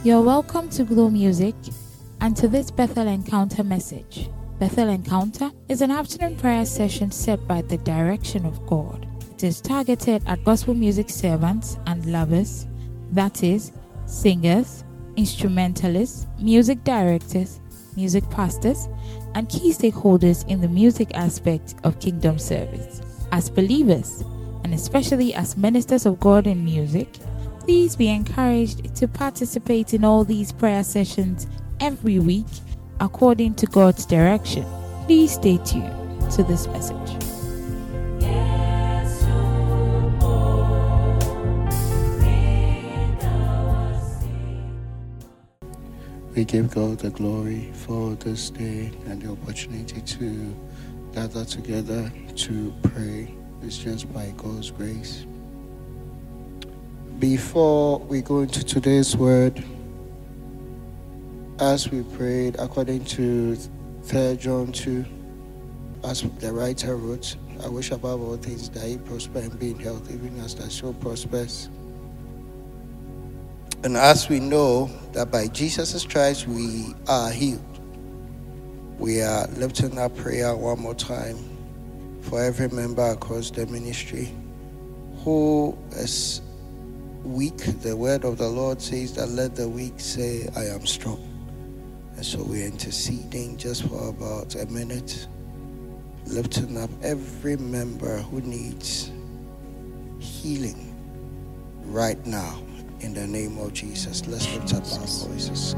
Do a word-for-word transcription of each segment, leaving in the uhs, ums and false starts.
You're welcome to Glow Music and to this Bethel Encounter message. Bethel Encounter is an afternoon prayer session set by the direction of God. It is targeted at gospel music servants and lovers, that is, singers, instrumentalists, music directors, music pastors, and key stakeholders in the music aspect of kingdom service. As believers, and especially as ministers of God in music, please be encouraged to participate in all these prayer sessions every week according to God's direction. Please stay tuned to this message. We give God the glory for this day and the opportunity to gather together to pray. It's just by God's grace. Before we go into today's word, as we prayed according to Third John two, as the writer wrote, I wish above all things that ye prosper and be in health, even as thy soul prospers. And as we know that by Jesus' stripes we are healed, we are lifting up prayer one more time for every member across the ministry who is weak. The word of the Lord says that let the weak say, I am strong. And so we're interceding just for about a minute, lifting up every member who needs healing right now. In the name of Jesus, let's lift up our voices.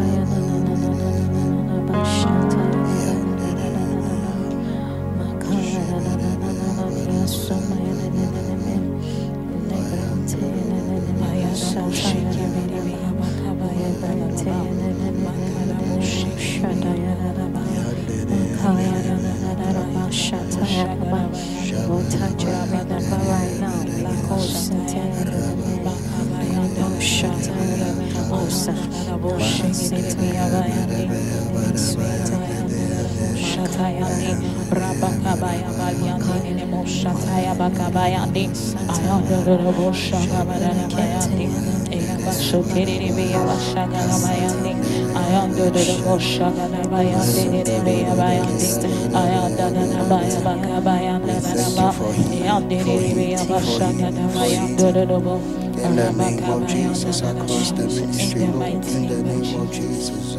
In the name of Jesus, across the ministry, Lord, in the name of Jesus,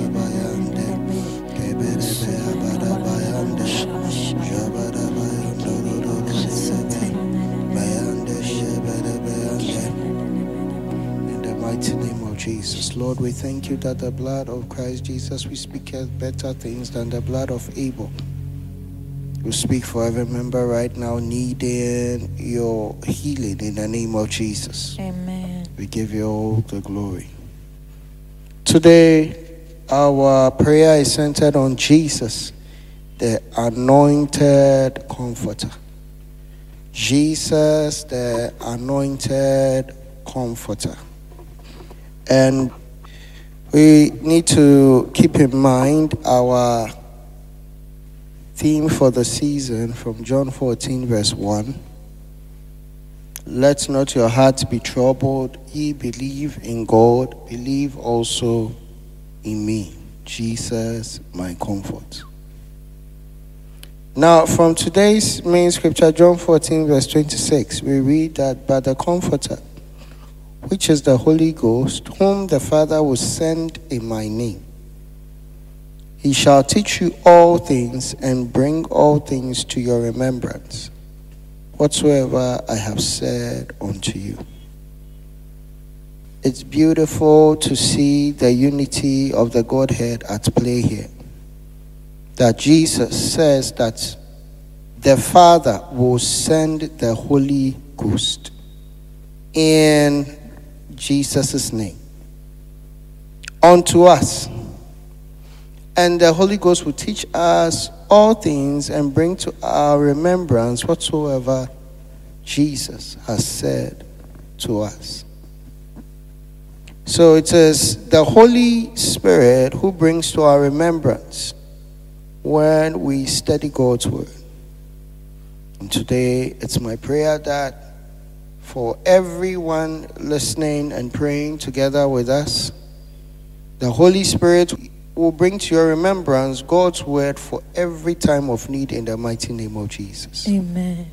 in the mighty name of Jesus, Lord, we thank you that the blood of Christ Jesus, we speak better things than the blood of Abel. We speak for every member right now needing your healing in the name of Jesus. Amen. We give you all the glory. Today, our prayer is centered on Jesus, the anointed comforter. Jesus, the anointed comforter. And we need to keep in mind our theme for the season from John fourteen verse one. Let not your heart be troubled. Ye believe in God, believe also in me. Jesus, my comfort. Now, from today's main scripture, John fourteen verse twenty-six, we read that, but the Comforter, which is the Holy Ghost, whom the Father will send in my name, he shall teach you all things and bring all things to your remembrance, whatsoever I have said unto you. It's beautiful to see the unity of the Godhead at play here. That Jesus says that the Father will send the Holy Ghost in Jesus' name unto us. And the Holy Ghost will teach us all things and bring to our remembrance whatsoever Jesus has said to us. So it is the Holy Spirit who brings to our remembrance when we study God's word. And today, it's my prayer that for everyone listening and praying together with us, The Holy Spirit will bring to your remembrance God's word for every time of need in the mighty name of Jesus. Amen.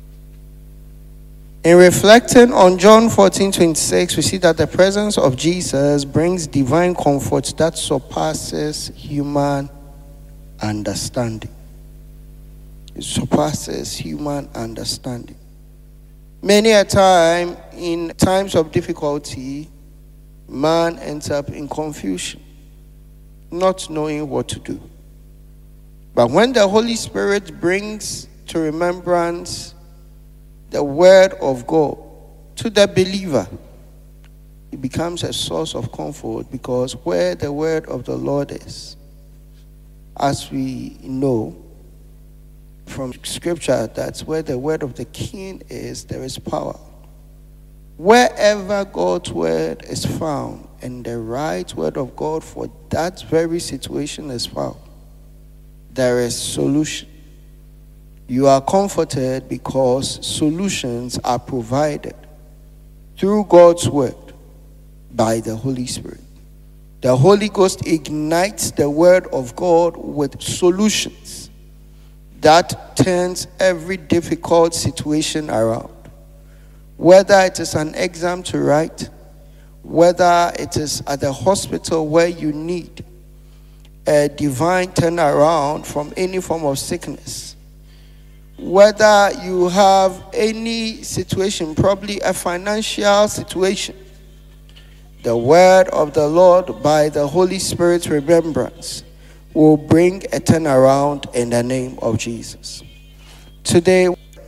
In reflecting on John fourteen twenty-six, we see that the presence of Jesus brings divine comfort that surpasses human understanding. It surpasses human understanding. Many a time, in times of difficulty, man ends up in confusion, not knowing what to do. But when the Holy Spirit brings to remembrance the word of God to the believer, it becomes a source of comfort, because where the word of the Lord is, as we know from scripture, that's where the word of the king is, there is power. Wherever God's word is found and the right word of God for that very situation is found, there is solution. You are comforted because solutions are provided through God's word by the Holy Spirit. The Holy Ghost ignites the word of God with solutions that turns every difficult situation around. Whether it is an exam to write, whether it is at the hospital where you need a divine turnaround from any form of sickness, whether you have any situation, probably a financial situation, the word of the Lord by the Holy Spirit's remembrance will bring a turnaround in the name of Jesus. Today,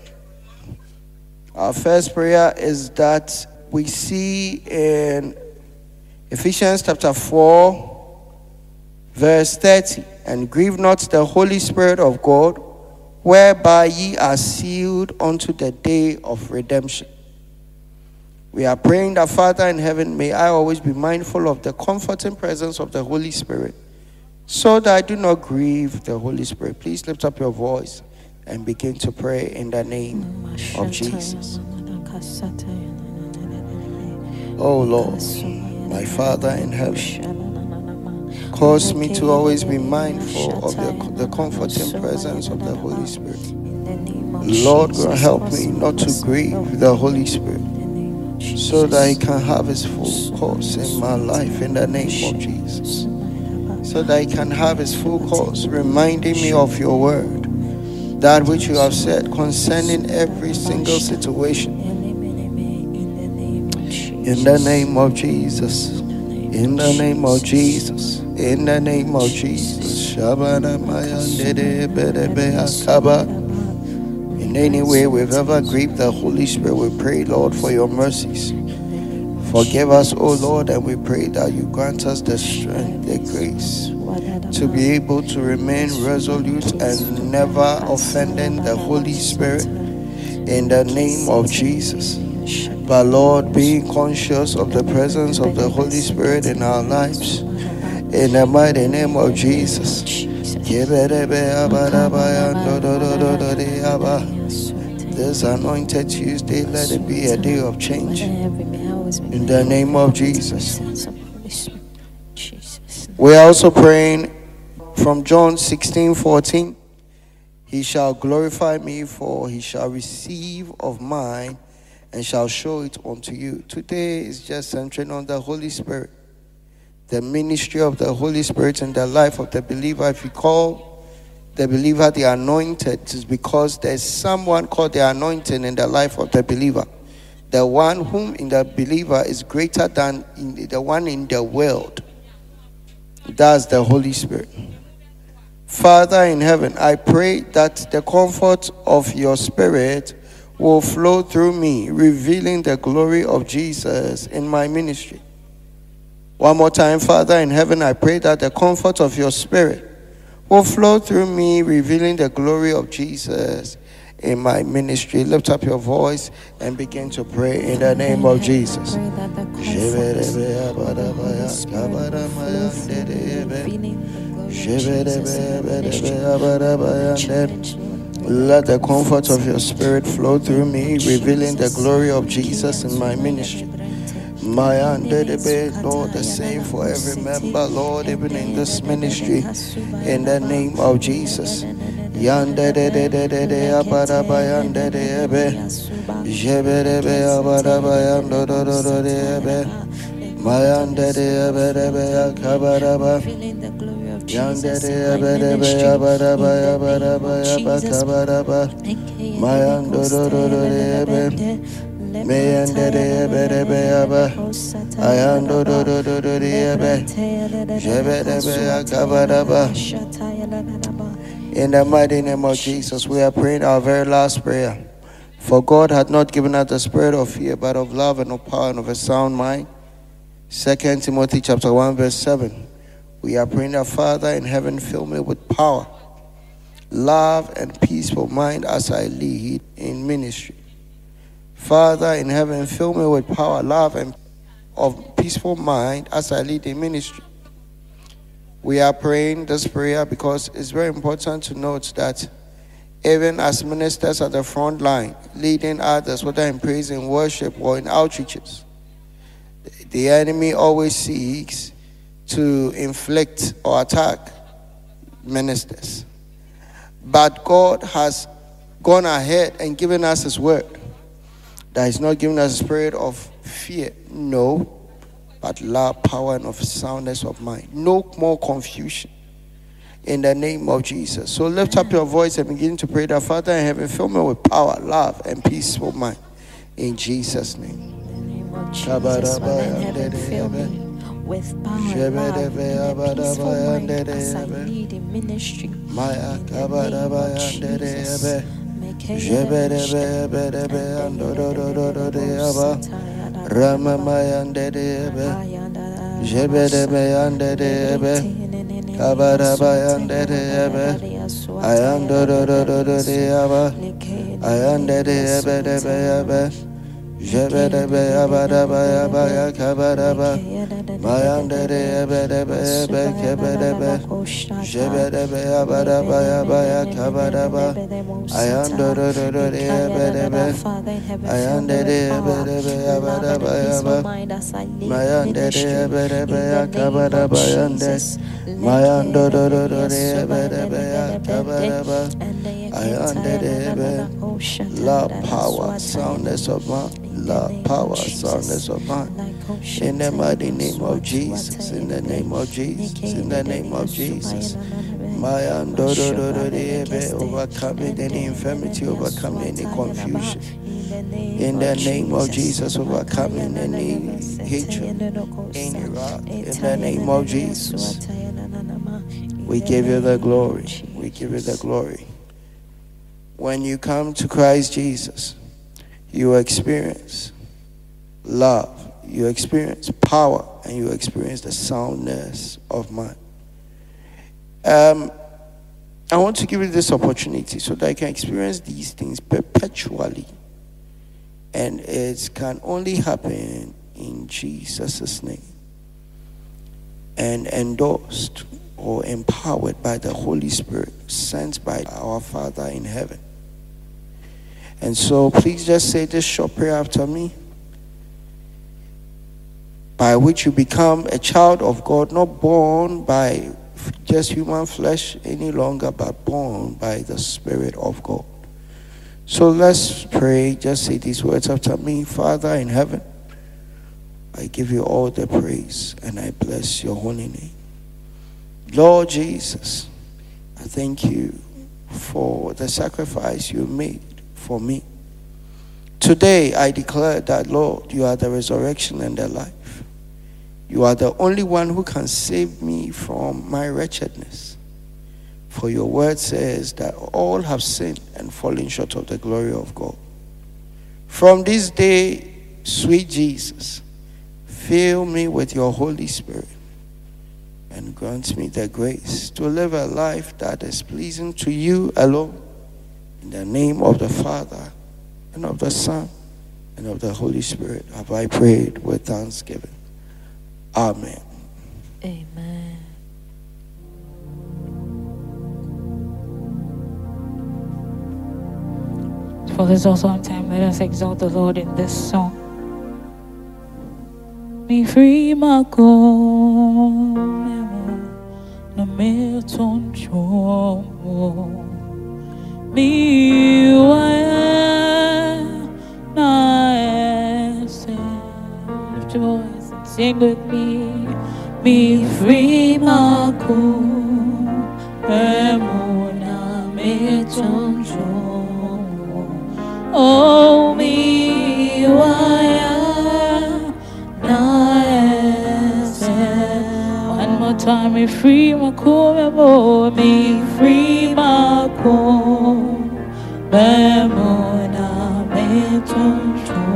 our first prayer is that we see in Ephesians chapter four, verse thirty, and grieve not the Holy Spirit of God, whereby ye are sealed unto the day of redemption. We are praying that, Father in heaven, may I always be mindful of the comforting presence of the Holy Spirit, so that I do not grieve the Holy Spirit. Please lift up your voice and begin to pray in the name of Jesus. Oh Lord, my Father in heaven, cause me to always be mindful of the, the comforting presence of the Holy Spirit. Lord, God, help me not to grieve the Holy Spirit, so that He can have His full course in my life in the name of Jesus. So that He can have His full course, reminding me of your word, that which you have said concerning every single situation. In the name of Jesus. In the name of Jesus. In the name of Jesus. In any way we've ever grieved the Holy Spirit, we pray, Lord, for your mercies. Forgive us, O Lord, and we pray that you grant us the strength, the grace to be able to remain resolute and never offending the Holy Spirit in the name of Jesus. But Lord, being conscious of the presence of the Holy Spirit in our lives, in the mighty name of Jesus. This anointed Tuesday, let it be a day of change in the name of Jesus. We are also praying from John sixteen fourteen. He shall glorify me, for he shall receive of mine and shall show it unto you. Today is just centering on the Holy Spirit, the ministry of the Holy Spirit in the life of the believer. If you call the believer the anointed, it is because there's someone called the anointing in the life of the believer. The one whom in the believer is greater than in the one in the world. That's the Holy Spirit. Father in heaven, I pray that the comfort of your Spirit will flow through me, revealing the glory of Jesus in my ministry. One more time, Father in heaven, I pray that the comfort of your Spirit will flow through me, revealing the glory of Jesus in my ministry. Lift up your voice and begin to pray in the name of Jesus. Let the comfort of your Spirit flow through me, revealing the glory of Jesus in my ministry. My underbe, Lord, the same for every member, Lord, even in this ministry, in the name of Jesus. Yande de de de de de abadaba yande de ebe, jebe de be abadaba yando do do do de ebe, mayande de ebe de be akabadaba, yande de ebe de be abadaba abadaba abakabadaba, mayando do do do de ebe. Me and the Ebe Aba, I am do do do do do the Ebe, Jebedebe Akabadaba. In the mighty name of Jesus, we are praying our very last prayer. For God had not given us the spirit of fear, but of love and of power and of a sound mind. Second Timothy chapter one, verse seven. We are praying that Father in heaven, fill me with power, love, and peaceful mind as I lead in ministry. Father in heaven, fill me with power, love, and of peaceful mind as I lead in ministry. We are praying this prayer because it's very important to note that even as ministers at the front line, leading others, whether in praise and worship or in outreaches, the enemy always seeks to inflict or attack ministers. But God has gone ahead and given us his word. That is not giving us a spirit of fear, no, but love, power, and of soundness of mind. No more confusion. In the name of Jesus. So lift up your voice and begin to pray that Father in heaven, fill me with power, love, and peaceful mind. In Jesus' name. In the name of Jesus, Father in heaven, fill me with power, love, and a peaceful mind as I lead in ministry. In the name of Jesus. Jebedebe Ramamayandebe Jebedebe Kabarabayandebe Ayandododododebe Ayandebe Jebedebe Abadabaya Kabaraba Mayandebe Kebedebe Jebedebe Abadabaya Kabaraba Ayandodododebe Ayandebe Abadabaya Mayandebe Kabaraba Mayandodododebe Kabaraba Ayandebe love, power, soundness of mind. Love, power, soundness of mind. In the mighty name of Jesus, in the name of Jesus, in the name of Jesus. Overcoming any infirmity, overcoming any confusion. In the name of Jesus, overcoming any hatred, any wrath. In the name of Jesus, we give you the glory. We give you the glory. When you come to Christ Jesus, you experience love, you experience power, and you experience the soundness of mind. Um, I want to give you this opportunity so that I can experience these things perpetually. And it can only happen in Jesus' name. And endorsed or empowered by the Holy Spirit, sent by our Father in heaven. And so please just say this short prayer after me, by which you become a child of God, not born by just human flesh any longer, but born by the Spirit of God. So let's pray. Just say these words after me. Father in heaven, I give you all the praise and I bless your holy name. Lord Jesus, I thank you for the sacrifice you made for me. Today I declare that, Lord, you are the resurrection and the life. You are the only one who can save me from my wretchedness. For your word says that all have sinned and fallen short of the glory of God. From this day, sweet Jesus, fill me with your Holy Spirit and grant me the grace to live a life that is pleasing to you alone. In the name of the Father, and of the Son, and of the Holy Spirit, have I prayed with thanksgiving. Amen. Amen. For this awesome time, let us exalt the Lord in this song. me free my go, no me toncho, me why na lift your voice and sing with me. Me free my go, na me toncho. Oh, me why na one more time, me free my ko, me free my ko, me na me toncho.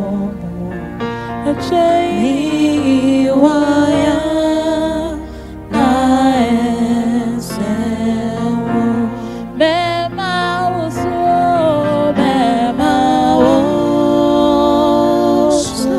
Me why na me ma so me ma so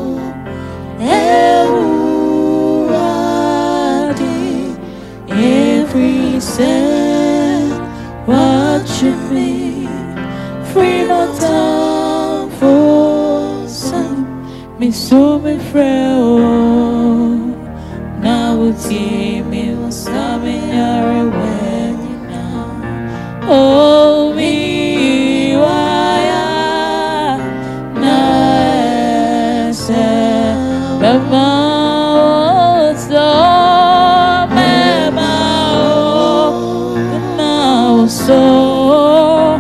every sin watching me free my tongue for some me so me frail now would see me was coming your way now. Oh me why na say the so me ma so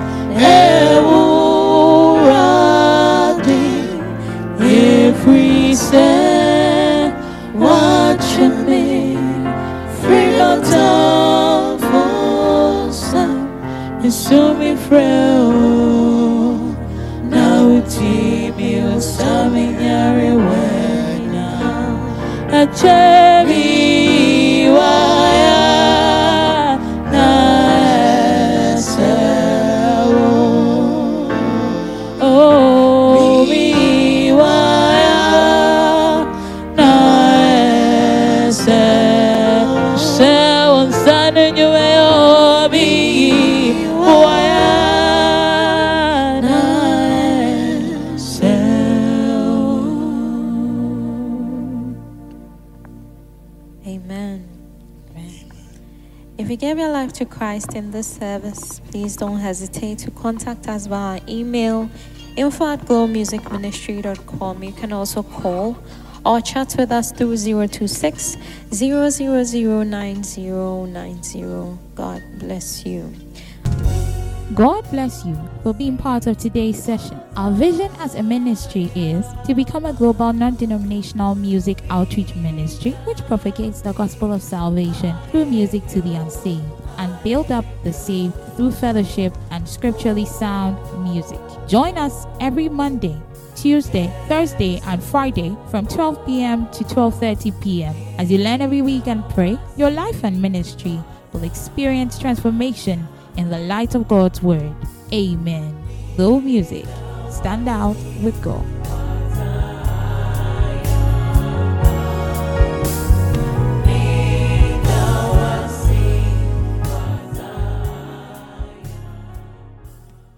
every say watching me free your tongue for some and show me frail now it's me was coming your way now a cherry wire na say oh me wire na say say one stand in your way oh me wire na say. Amen. If you gave your life to Christ in this service, please don't hesitate to contact us via email info at glow music ministry dot com. You can also call or chat with us through zero two six, zero zero zero, nine zero nine zero. God bless you. God bless you for being part of today's session. Our vision as a ministry is to become a global non-denominational music outreach ministry which propagates the gospel of salvation through music to the unsaved and build up the saved through fellowship and scripturally sound music. Join us every Monday, Tuesday, Thursday, and Friday from twelve p.m. to twelve thirty p.m. As you learn every week and pray, your life and ministry will experience transformation in the light of God's word. Amen. Glow Music. Stand out with God.